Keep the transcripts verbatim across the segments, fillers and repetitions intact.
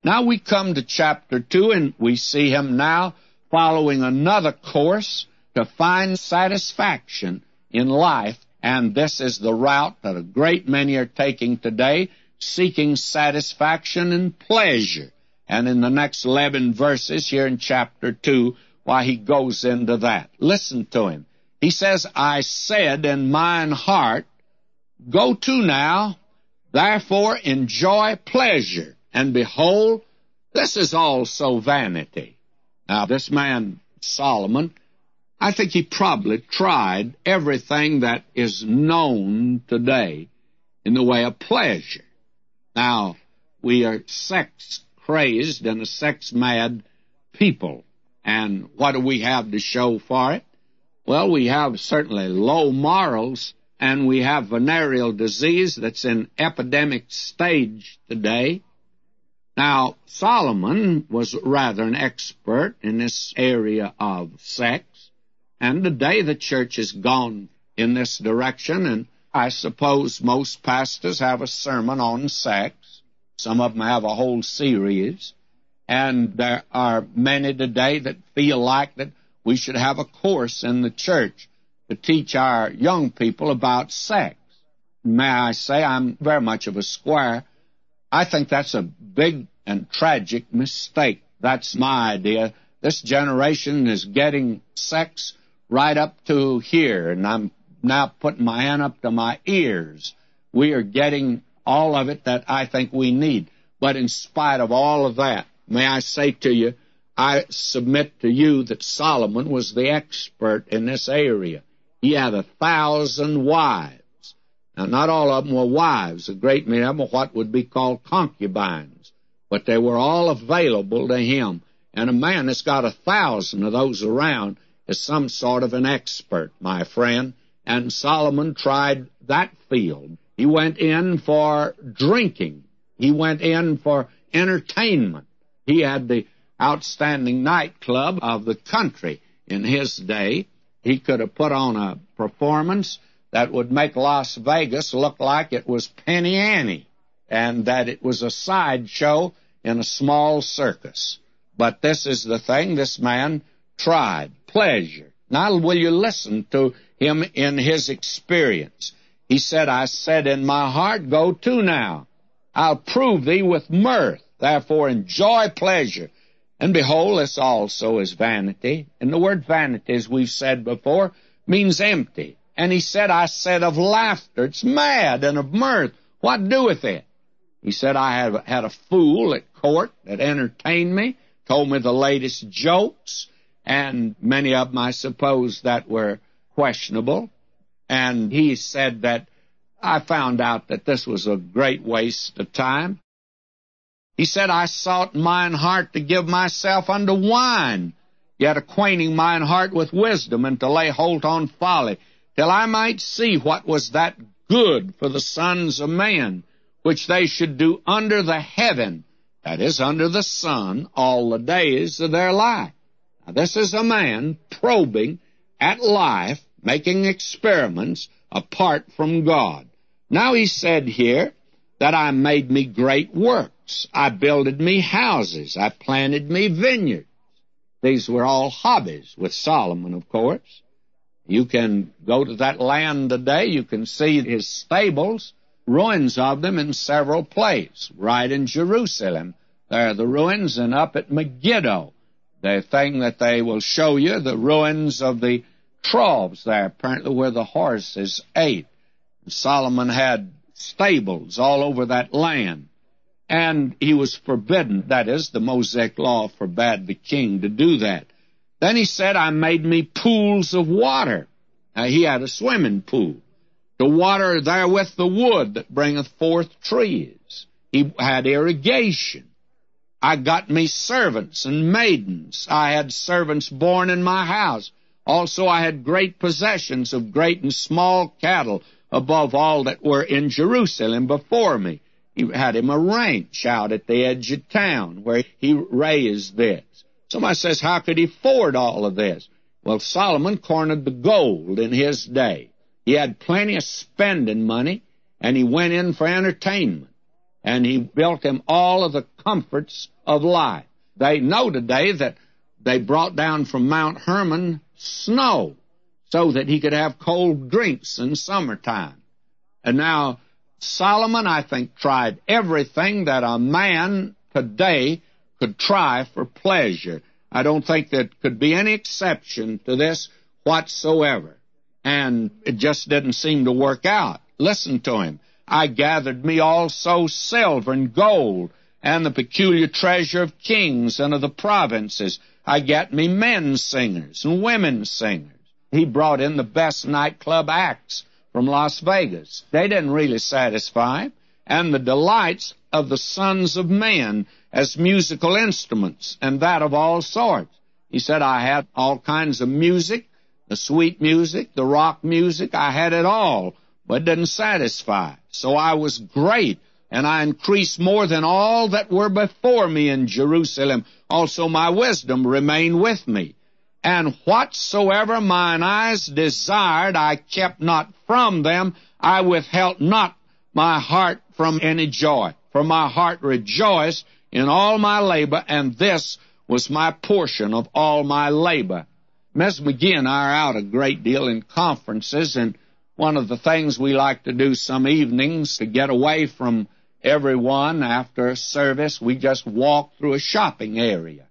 Now we come to chapter two, and we see him now following another course to find satisfaction in life. And this is the route that a great many are taking today, seeking satisfaction and pleasure. And in the next eleven verses here in chapter two, why, he goes into that. Listen to him. He says, I said in mine heart, go to now, therefore enjoy pleasure. And behold, this is also vanity. Now, this man, Solomon, I think he probably tried everything that is known today in the way of pleasure. Now, we are sex-crazed and a sex-mad people. And what do we have to show for it? Well, we have certainly low morals, and we have venereal disease that's in epidemic stage today. Now, Solomon was rather an expert in this area of sex, and today the church has gone in this direction, and I suppose most pastors have a sermon on sex. Some of them have a whole series, and there are many today that feel like that we should have a course in the church to teach our young people about sex. May I say, I'm very much of a square. I think that's a big and tragic mistake. That's my idea. This generation is getting sex right up to here, and I'm now putting my hand up to my ears. We are getting all of it that I think we need. But in spite of all of that, may I say to you, I submit to you that Solomon was the expert in this area. He had a thousand wives. Now, not all of them were wives. A great many of them were what would be called concubines. But they were all available to him. And a man that's got a thousand of those around is some sort of an expert, my friend. And Solomon tried that field. He went in for drinking. He went in for entertainment. He had the outstanding nightclub of the country in his day. He could have put on a performance that would make Las Vegas look like it was Penny Annie, and that it was a sideshow in a small circus. But this is the thing this man tried, pleasure. Now will you listen to him in his experience? He said, I said in my heart, go to now. I'll prove thee with mirth. Therefore enjoy pleasure. And behold, this also is vanity. And the word vanity, as we've said before, means empty. And he said, I said of laughter, it's mad, and of mirth, what doeth it? He said, I have had a fool at court that entertained me, told me the latest jokes, and many of them, I suppose, that were questionable. And he said that I found out that this was a great waste of time. He said, I sought in mine heart to give myself unto wine, yet acquainting mine heart with wisdom, and to lay hold on folly, till I might see what was that good for the sons of men, which they should do under the heaven, that is, under the sun, all the days of their life. Now, this is a man probing at life, making experiments apart from God. Now he said here that I made me great works. I builded me houses. I planted me vineyards. These were all hobbies with Solomon, of course. You can go to that land today. You can see his stables, ruins of them in several places. Right in Jerusalem, there are the ruins, and up at Megiddo, the thing that they will show you, the ruins of the troughs there, apparently where the horses ate. Solomon had stables all over that land. And he was forbidden, that is, the Mosaic law forbade the king to do that. Then he said, I made me pools of water. Now, he had a swimming pool, to water therewith the wood that bringeth forth trees. He had irrigation. I got me servants and maidens. I had servants born in my house. Also I had great possessions of great and small cattle, above all that were in Jerusalem before me. He had him a ranch out at the edge of town where he raised this. Somebody says, how could he afford all of this? Well, Solomon cornered the gold in his day. He had plenty of spending money, and he went in for entertainment. and he built him all of the comforts of life. They know today that they brought down from Mount Hermon snow so that he could have cold drinks in summertime. And now Solomon, I think, tried everything that a man today could try for pleasure. I don't think there could be any exception to this whatsoever. And it just didn't seem to work out. Listen to him. I gathered me also silver and gold, and the peculiar treasure of kings and of the provinces. I got me men singers and women singers. He brought in the best nightclub acts from Las Vegas. They didn't really satisfy him. And the delights of the sons of men as musical instruments, and that of all sorts. He said, I had all kinds of music, the sweet music, the rock music, I had it all, but it didn't satisfy. So I was great, and I increased more than all that were before me in Jerusalem. Also my wisdom remained with me. And whatsoever mine eyes desired, I kept not from them. I withheld not my heart from any joy. For my heart rejoiced in all my labor, and this was my portion of all my labor. Miss McGee and I are out a great deal in conferences, and one of the things we like to do some evenings to get away from everyone after a service, we just walk through a shopping area.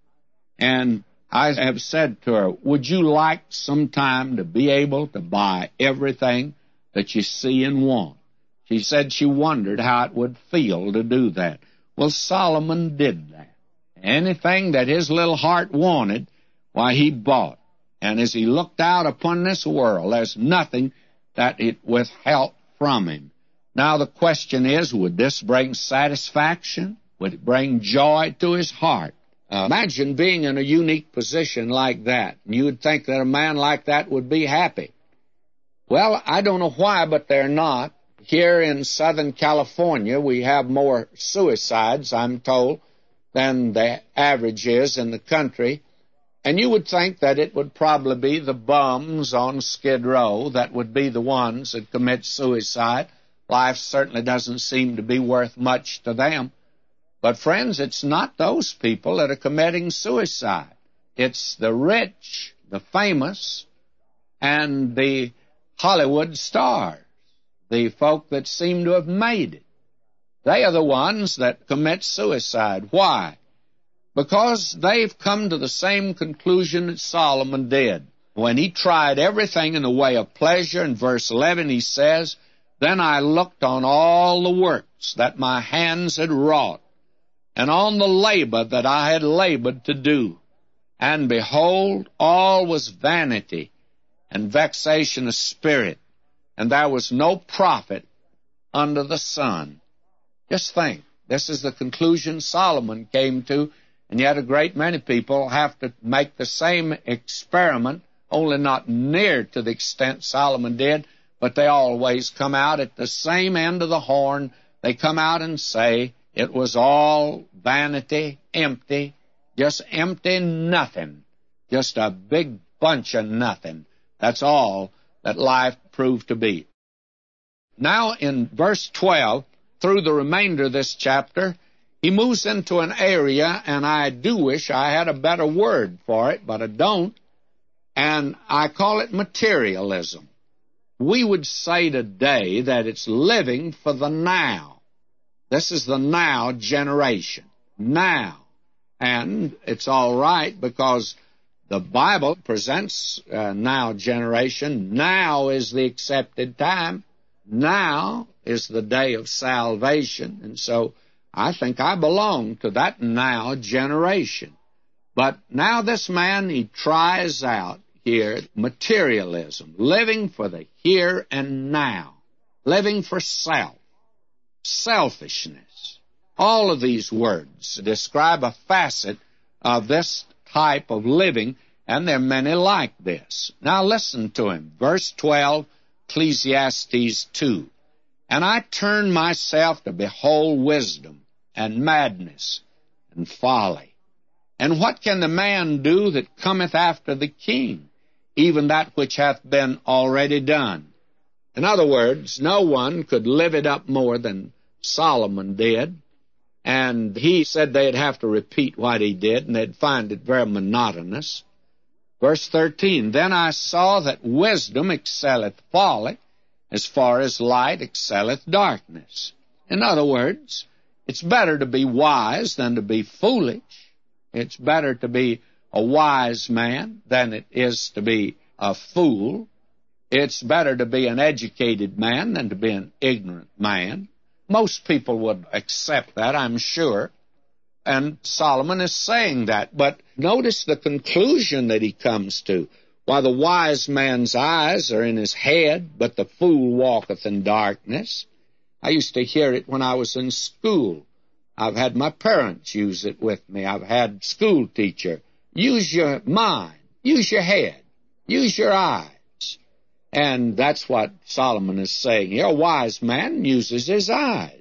And I have said to her, would you like sometime to be able to buy everything that you see and want? She said she wondered how it would feel to do that. Well, Solomon did that. Anything that his little heart wanted, why, he bought. And as he looked out upon this world, there's nothing that it withheld from him. Now the question is, would this bring satisfaction? Would it bring joy to his heart? Uh, imagine being in a unique position like that. You would think that a man like that would be happy. Well, I don't know why, but they're not. Here in Southern California, we have more suicides, I'm told, than the average is in the country. And you would think that it would probably be the bums on Skid Row that would be the ones that commit suicide. Life certainly doesn't seem to be worth much to them. But, friends, it's not those people that are committing suicide. It's the rich, the famous, and the Hollywood stars, the folk that seem to have made it. They are the ones that commit suicide. Why? Because they've come to the same conclusion that Solomon did. When he tried everything in the way of pleasure, in verse eleven he says, Then I looked on all the works that my hands had wrought, and on the labor that I had labored to do. And behold, all was vanity and vexation of spirit, and there was no profit under the sun. Just think, this is the conclusion Solomon came to, and yet a great many people have to make the same experiment, only not near to the extent Solomon did, but they always come out at the same end of the horn. They come out and say, it was all vanity, empty, just empty nothing, just a big bunch of nothing. That's all that life proved to be. Now in verse twelve, through the remainder of this chapter, he moves into an area, and I do wish I had a better word for it, but I don't, and I call it materialism. We would say today that it's living for the now. This is the now generation. Now. And it's all right because the Bible presents uh, now generation. Now is the accepted time. Now is the day of salvation. And so I think I belong to that now generation. But now this man, he tries out here materialism, living for the here and now, living for self, selfishness. All of these words describe a facet of this type of living, and there are many like this. Now listen to him. Verse twelve, Ecclesiastes two. And I turned myself to behold wisdom and madness and folly. And what can the man do that cometh after the king? Even that which hath been already done. In other words, no one could live it up more than Solomon did. and he said they'd have to repeat what he did, and they'd find it very monotonous. Verse thirteen, then I saw that wisdom excelleth folly, as far as light excelleth darkness. In other words, it's better to be wise than to be foolish. It's better to be a wise man than it is to be a fool. It's better to be an educated man than to be an ignorant man. Most people would accept that, I'm sure. And Solomon is saying that. But notice the conclusion that he comes to. While the wise man's eyes are in his head, but the fool walketh in darkness. I used to hear it when I was in school. I've had my parents use it with me. I've had school teacher. Use your mind. Use your head. Use your eyes. And that's what Solomon is saying here. A wise man uses his eyes,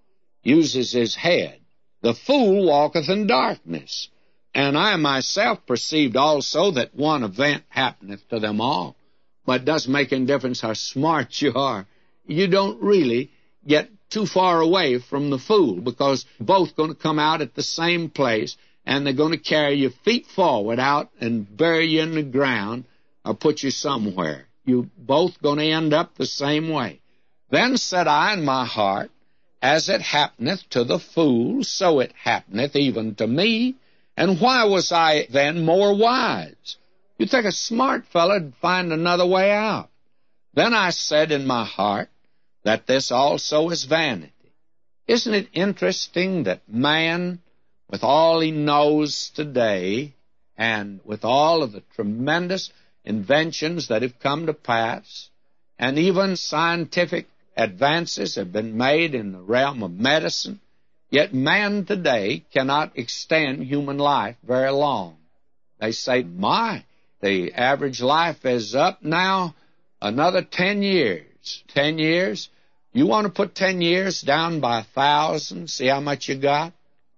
uses his head. The fool walketh in darkness. And I myself perceived also that one event happeneth to them all. But it doesn't make any difference how smart you are. You don't really get too far away from the fool, because both going to come out at the same place, and they're going to carry your feet forward out and bury you in the ground or put you somewhere. You're both going to end up the same way. Then said I in my heart, as it happeneth to the fool, so it happeneth even to me. And why was I then more wise? You'd think a smart fellow'd find another way out. Then I said in my heart, that this also is vanity. Isn't it interesting that man, with all he knows today, and with all of the tremendous inventions that have come to pass, and even scientific advances have been made in the realm of medicine, yet man today cannot extend human life very long. They say, my, the average life is up now another ten years. Ten years? You want to put ten years down by a thousand, see how much you got?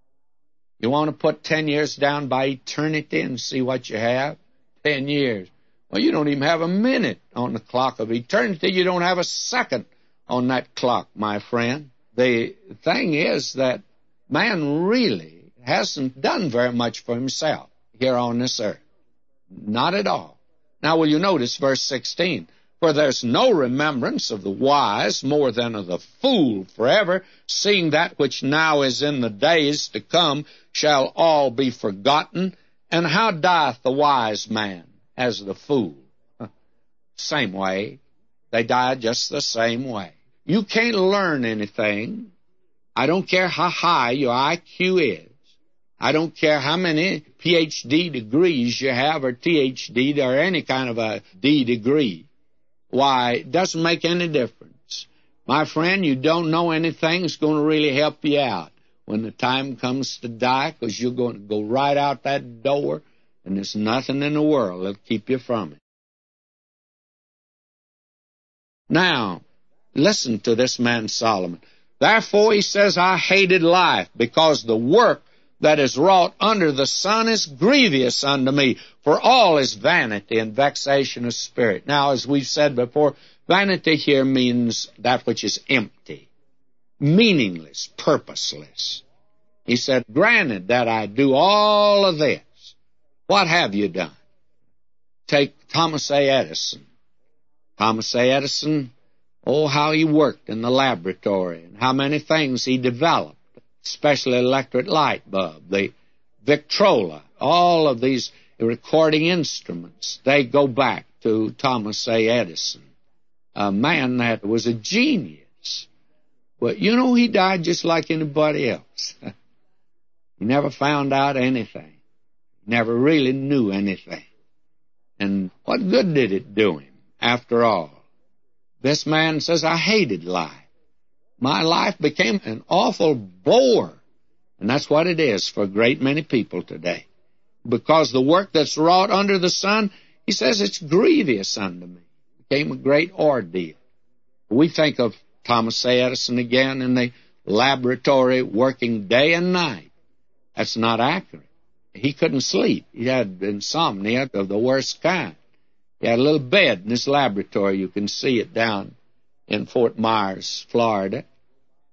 You want to put ten years down by eternity and see what you have? Ten years. Well, you don't even have a minute on the clock of eternity. You don't have a second on that clock, my friend. The thing is that man really hasn't done very much for himself here on this earth. Not at all. Now, will you notice verse sixteen? For there's no remembrance of the wise more than of the fool forever, seeing that which now is in the days to come shall all be forgotten. And how dieth the wise man as the fool? Same way. They die just the same way. You can't learn anything. I don't care how high your I Q is. I don't care how many P H D degrees you have, or T H D, or any kind of a D degree. Why, it doesn't make any difference. My friend, you don't know anything that's going to really help you out when the time comes to die, because you're going to go right out that door, and there's nothing in the world that'll keep you from it. Now, listen to this man Solomon. Therefore, he says, I hated life, because the work that is wrought under the sun is grievous unto me, for all is vanity and vexation of spirit. Now, as we've said before, vanity here means that which is empty, meaningless, purposeless. He said, granted that I do all of this, what have you done? Take Thomas A. Edison. Thomas A. Edison, oh, how he worked in the laboratory, and how many things he developed. Especially electric light bulb, the Victrola, all of these recording instruments, they go back to Thomas A. Edison, a man that was a genius. But you know, he died just like anybody else. He never found out anything. Never really knew anything. And what good did it do him, after all? This man says, I hated life. My life became an awful bore. And that's what it is for a great many people today. Because the work that's wrought under the sun, he says, it's grievous unto me. It became a great ordeal. We think of Thomas A. Edison again in the laboratory working day and night. That's not accurate. He couldn't sleep. He had insomnia of the worst kind. He had a little bed in his laboratory. You can see it down in Fort Myers, Florida.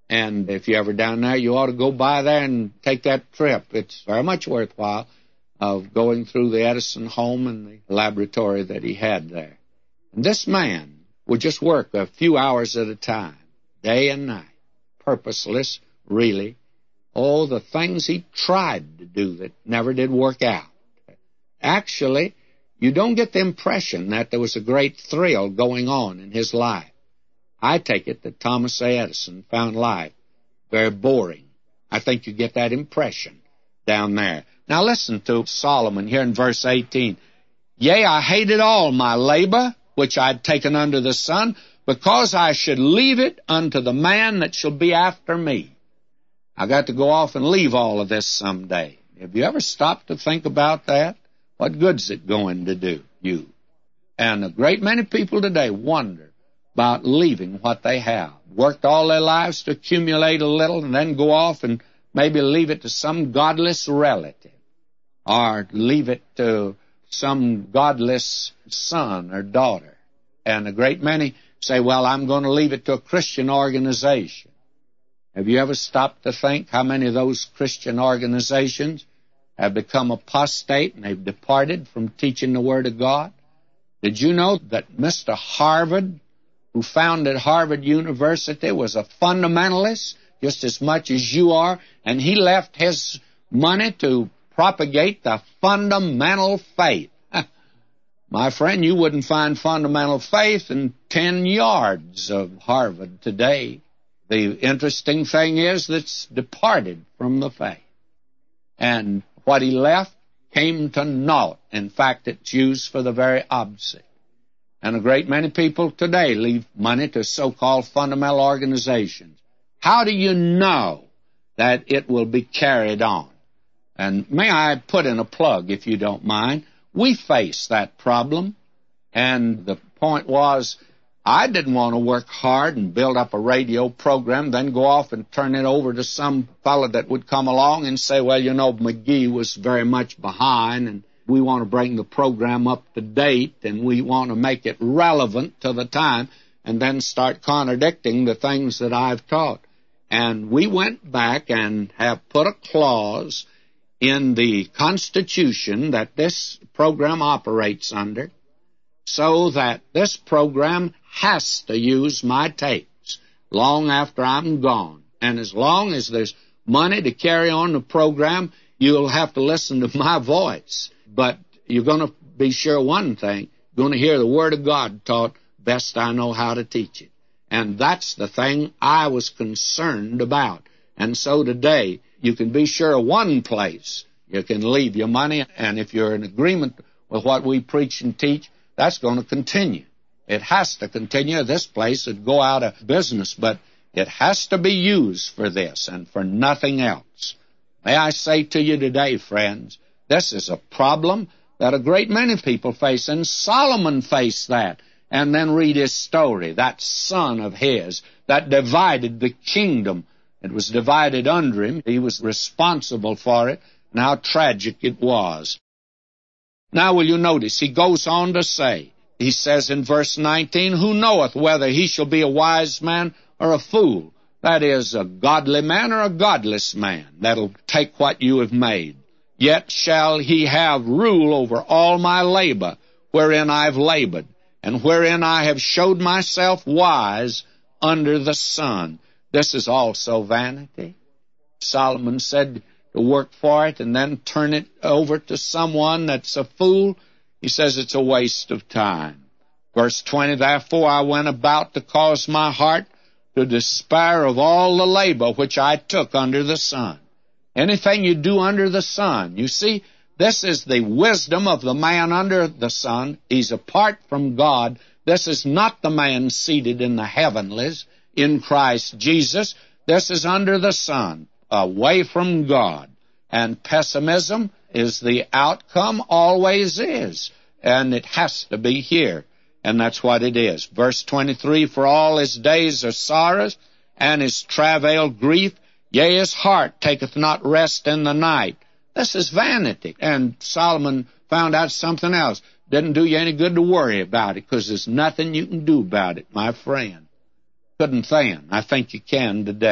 And if you're ever down there, you ought to go by there and take that trip. It's very much worthwhile of going through the Edison home and the laboratory that he had there. And this man would just work a few hours at a time, day and night, purposeless, really. Oh, the things he tried to do that never did work out. Actually, you don't get the impression that there was a great thrill going on in his life. I take it that Thomas A. Edison found life very boring. I think you get that impression down there. Now listen to Solomon here in verse eighteen. Yea, I hated all my labor, which I had taken under the sun, because I should leave it unto the man that shall be after me. I got to go off and leave all of this someday. Have you ever stopped to think about that? What good's it going to do you? And a great many people today wonder about leaving what they have. Worked all their lives to accumulate a little and then go off and maybe leave it to some godless relative or leave it to some godless son or daughter. And a great many say, well, I'm going to leave it to a Christian organization. Have you ever stopped to think how many of those Christian organizations have become apostate and they've departed from teaching the Word of God? Did you know that Mister Harvard, who founded Harvard University, was a fundamentalist just as much as you are, and he left his money to propagate the fundamental faith? My friend, you wouldn't find fundamental faith in ten yards of Harvard today. The interesting thing is that it's departed from the faith. And what he left came to naught. In fact, it's used for the very opposite. And a great many people today leave money to so-called fundamental organizations. How do you know that it will be carried on? And may I put in a plug, if you don't mind? We face that problem. And the point was, I didn't want to work hard and build up a radio program, then go off and turn it over to some fellow that would come along and say, well, you know, McGee was very much behind, and we want to bring the program up to date, and we want to make it relevant to the time, and then start contradicting the things that I've taught. And we went back and have put a clause in the Constitution that this program operates under, so that this program has to use my tapes long after I'm gone. And as long as there's money to carry on the program, you'll have to listen to my voice. But you're going to be sure one thing, you're going to hear the Word of God taught best I know how to teach it. And that's the thing I was concerned about. And so today, you can be sure of one place you can leave your money, and if you're in agreement with what we preach and teach, that's going to continue. It has to continue. This place would go out of business, but it has to be used for this and for nothing else. May I say to you today, friends, this is a problem that a great many people face, and Solomon faced that. And then read his story, that son of his that divided the kingdom. It was divided under him. He was responsible for it, and how tragic it was. Now will you notice, he goes on to say, he says in verse nineteen, who knoweth whether he shall be a wise man or a fool? That is, a godly man or a godless man that'll take what you have made. Yet shall he have rule over all my labor, wherein I've labored, and wherein I have showed myself wise under the sun. This is also vanity. Solomon said to work for it and then turn it over to someone that's a fool. He says it's a waste of time. Verse twenty, therefore I went about to cause my heart to despair of all the labor which I took under the sun. Anything you do under the sun, you see, this is the wisdom of the man under the sun. He's apart from God. This is not the man seated in the heavenlies in Christ Jesus. This is under the sun, away from God. And pessimism is the outcome, always is. And it has to be here. And that's what it is. Verse twenty-three, for all his days are sorrows, and his travail grief. Yea, his heart taketh not rest in the night. This is vanity. And Solomon found out something else. Didn't do you any good to worry about it, because there's nothing you can do about it, my friend. Couldn't then. I think you can today.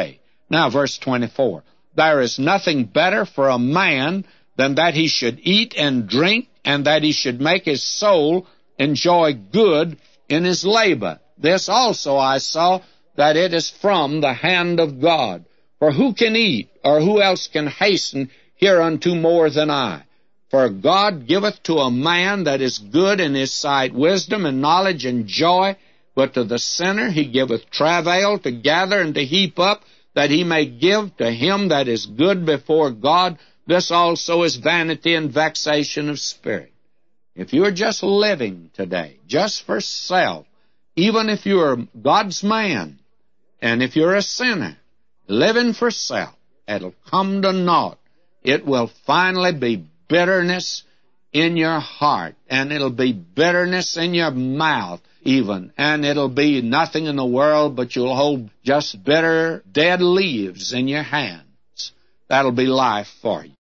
Now, verse twenty-four. There is nothing better for a man than that he should eat and drink, and that he should make his soul enjoy good in his labor. This also I saw, that it is from the hand of God. For who can eat, or who else can hasten hereunto more than I? For God giveth to a man that is good in his sight wisdom and knowledge and joy, but to the sinner he giveth travail to gather and to heap up, that he may give to him that is good before God. This also is vanity and vexation of spirit. If you're just living today, just for self, even if you're God's man, and if you're a sinner, living for self, it'll come to naught. It will finally be bitterness in your heart, and it'll be bitterness in your mouth even, and it'll be nothing in the world, but you'll hold just bitter, dead leaves in your hands. That'll be life for you.